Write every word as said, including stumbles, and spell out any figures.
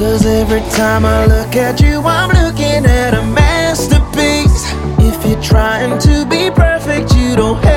'Cause every time I look at you, I'm looking at a masterpiece. If you're trying to be perfect, you don't have